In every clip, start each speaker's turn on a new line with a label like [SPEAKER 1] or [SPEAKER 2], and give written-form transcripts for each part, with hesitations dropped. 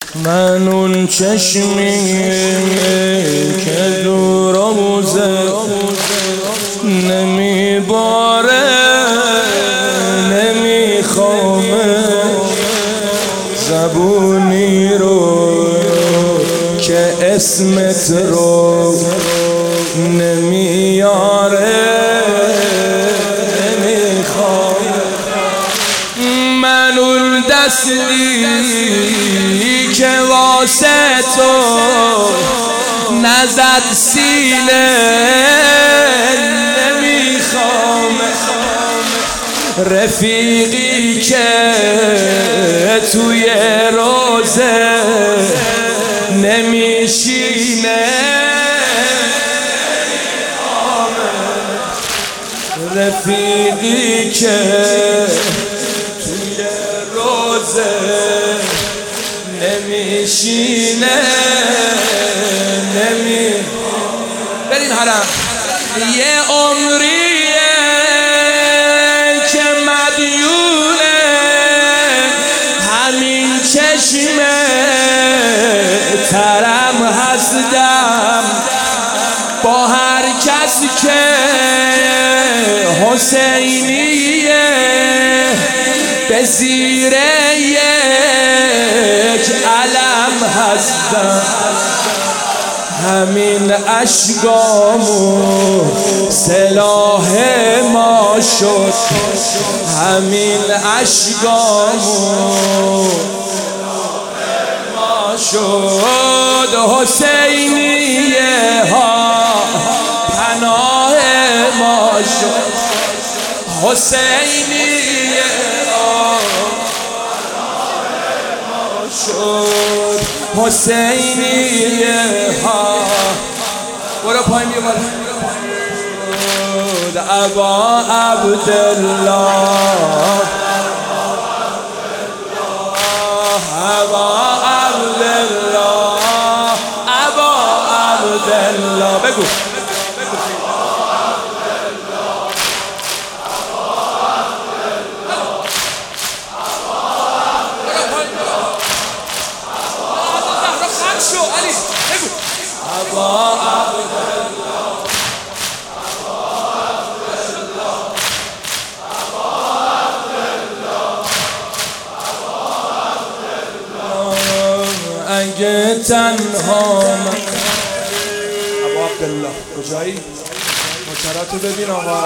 [SPEAKER 1] من اون چشمی که دور آموزه نمیباره نمیخوامه زبونی رو که اسمت رو نمیاره نمیخوامه من اون دستی که واسه تو نزد سینه نمیخوام رفیقی که توی روزه نمیشینه رفیقی که توی روزه نمیشینه بریم حرم یه عمریه که مدیونه همین چشم ترم هستم با هر کسی که حسینیه به زیر یک علم هستم همین اشکامو سلاح ما شد همین اشکامو ما شد حسینیه ها پناه ما شد حسینیه ها پناه ما شد حسینیه ها برو پایین بیا بالا ابا عبدالله ابا عبدالله ابا عبدالله بگو اگه تنها من ابا عبدالله کجایی؟ مطراتو ببین آقا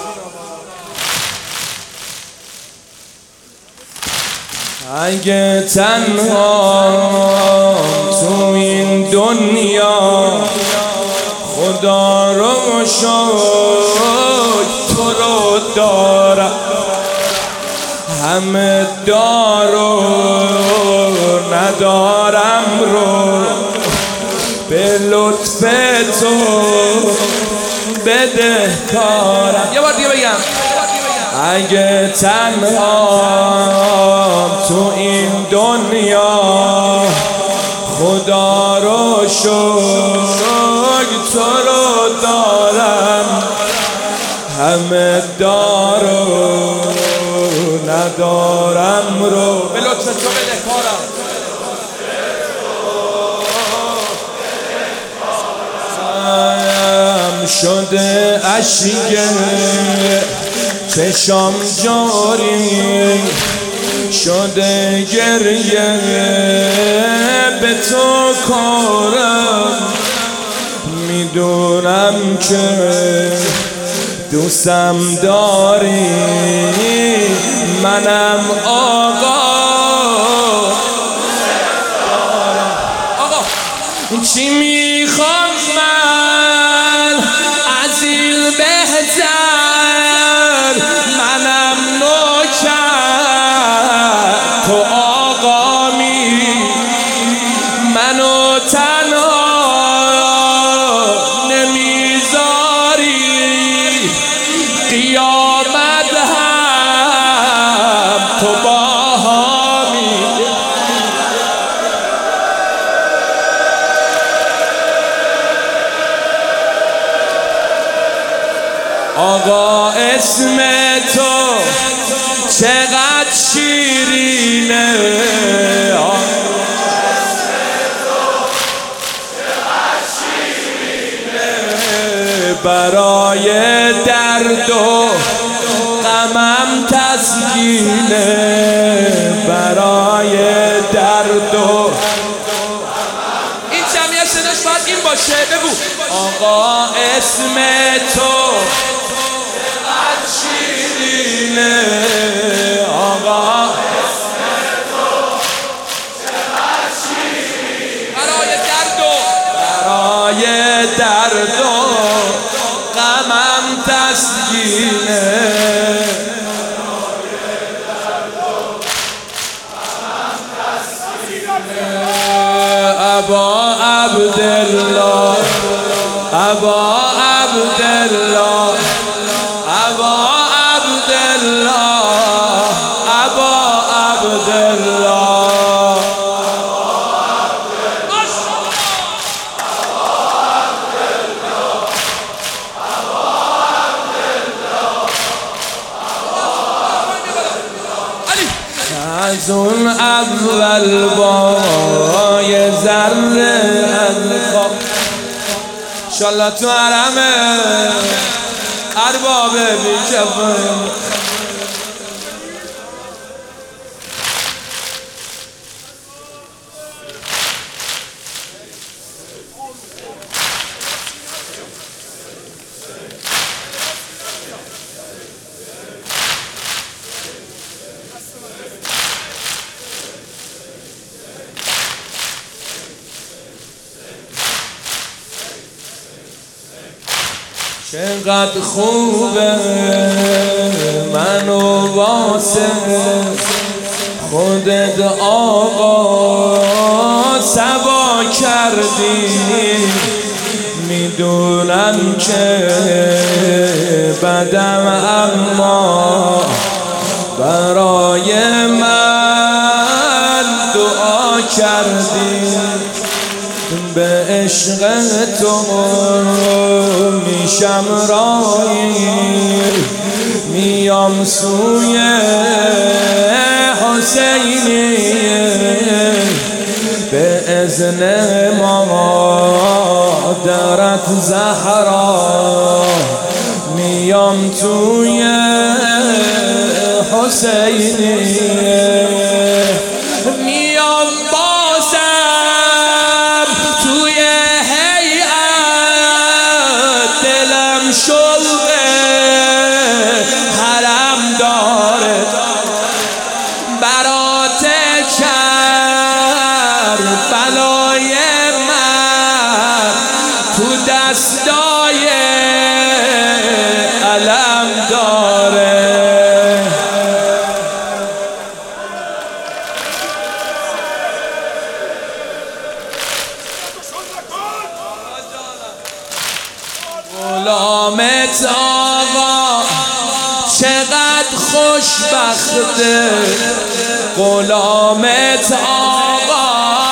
[SPEAKER 1] اگه تنها تو این دنیا خدا رو شد تو رو دارم همه دارو ندارم رو به لطف تو بدهکارم یه بار دیگه بگم اگه تنها تو این دنیا خدا رو شد تو رو دارم همه دارو ندارم رو به لطف تو بدهکارم شده اشک چشام جاری شده گریه به تو کارم میدونم که دوستم داری منم آقا چی میخوام من از این بهتر منم نوکر تو آقامی منو تنها نمیذاری قیامت هم تو باهامی آقا اسم تو چقدر شیرینه برای درد و غمم تسکینه، برای درد و این جمعیت صداش باید این باشه. بگو آقا اسم تو چقدر شیرینه، آقا اسم تو چقدر شیرینه، برای درد و غمم تسکینه، ابا عبدالله، ابا عبدالله، ابا عبدالله، ابا عبدالله. از اون اول با یه ذره انخواب انشالله تو حرم ارباب بیکفه چقدر خوبه منو واسه خودت آقا سبا کردی، میدونم که بدم اما برای من دعا کردی، به عشق تو میشم رایی، میام سوی حسینی به اذن مادرت زهرا، میام توی حسینی، میام بازم توی هیئت، دلم شوق حرم داره، برات کربلای من تو دستای علم داره. غلامت آقا چقدر خوشبخته، غلامت آقا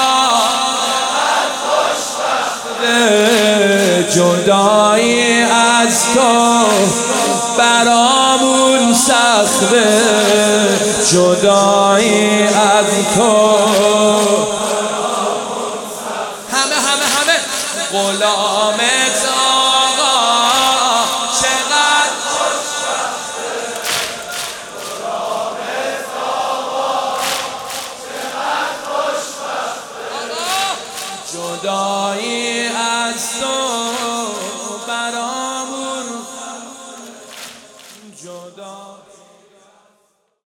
[SPEAKER 1] جدایی از تو برامون سخته، جدایی از تو همه غلامت آقا چقدر خوشبخته، غلامت آقا چقدر خوشبخته، جدایی از تو برامون جدا